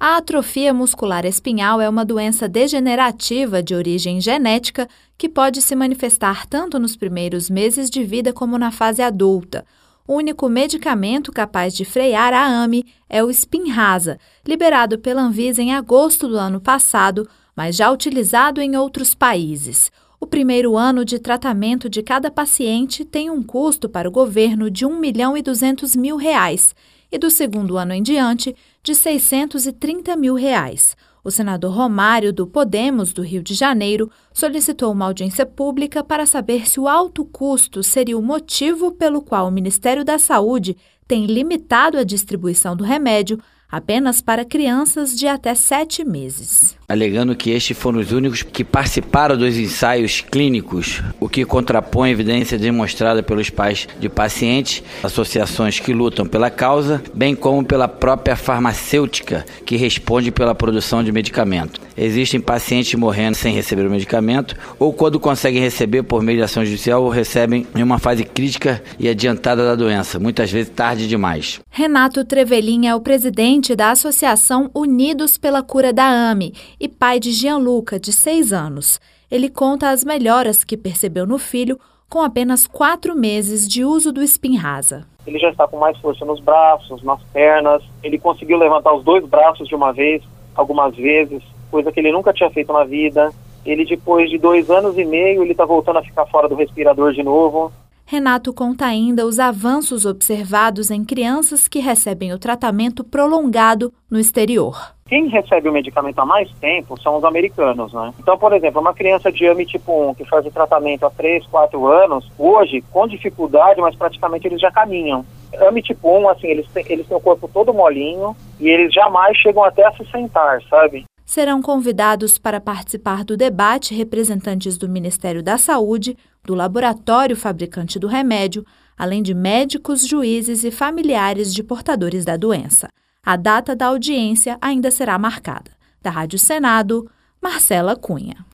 A atrofia muscular espinhal é uma doença degenerativa de origem genética que pode se manifestar tanto nos primeiros meses de vida como na fase adulta. O único medicamento capaz de frear a AME é o Spinraza, liberado pela Anvisa em agosto do ano passado, mas já utilizado em outros países. O primeiro ano de tratamento de cada paciente tem um custo para o governo de R$ 1.200.000 e do segundo ano em diante de R$ 630.000. O senador Romário, do Podemos, do Rio de Janeiro, solicitou uma audiência pública para saber se o alto custo seria o motivo pelo qual o Ministério da Saúde tem limitado a distribuição do remédio apenas para crianças de até 7 meses. Alegando que estes foram os únicos que participaram dos ensaios clínicos, o que contrapõe a evidência demonstrada pelos pais de pacientes, associações que lutam pela causa, bem como pela própria farmacêutica que responde pela produção de medicamento. Existem pacientes morrendo sem receber o medicamento, ou quando conseguem receber por meio de ação judicial, ou recebem em uma fase crítica e adiantada da doença, muitas vezes tarde demais. Renato Trevelin é o presidente da Associação Unidos pela Cura da AME e pai de Gianluca, de 6 anos. Ele conta as melhoras que percebeu no filho com apenas 4 meses de uso do Spinraza. Ele já está com mais força nos braços, nas pernas, ele conseguiu levantar os 2 braços de uma vez, algumas vezes, coisa que ele nunca tinha feito na vida. Ele, depois de 2 anos e meio, ele está voltando a ficar fora do respirador de novo. Renato conta ainda os avanços observados em crianças que recebem o tratamento prolongado no exterior. Quem recebe o medicamento há mais tempo são os americanos, né? Então, por exemplo, uma criança de AME tipo 1 que faz o tratamento há 3, 4 anos, hoje, com dificuldade, mas praticamente eles já caminham. AME tipo 1, assim, eles têm o corpo todo molinho e eles jamais chegam até a se sentar, sabe? Serão convidados para participar do debate representantes do Ministério da Saúde, do laboratório fabricante do remédio, além de médicos, juízes e familiares de portadores da doença. A data da audiência ainda será marcada. Da Rádio Senado, Marcela Cunha.